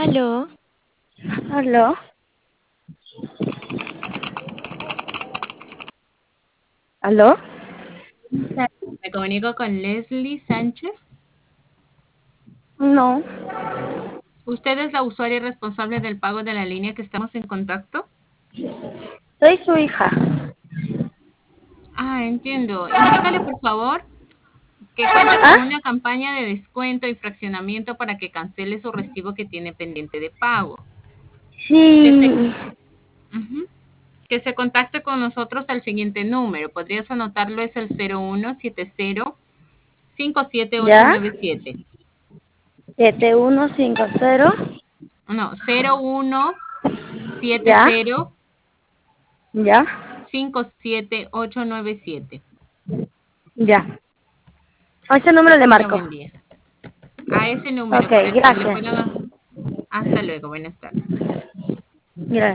Aló, ¿Aló? ¿Aló? Me comunico con Leslie Sánchez. No. ¿Usted es la usuaria responsable del pago de la línea que estamos en contacto? Soy su hija. Ah, entiendo. Indícale, por favor, que cuenta con ¿Ah? una campaña de descuento y fraccionamiento para que cancele su recibo que tiene pendiente de pago. Que se, Sí. Ujú. Que se contacte con nosotros al siguiente número. Podrías anotarlo, es el 0170 ¿Ya? 57897. 7150. No, 0170 ¿Ya? ¿Ya? 57897. Ya. A ese Que número le tenga marco. buen día. A ese número Ok, para que le gracias. puedan... Hasta luego, buenas tardes. Gracias.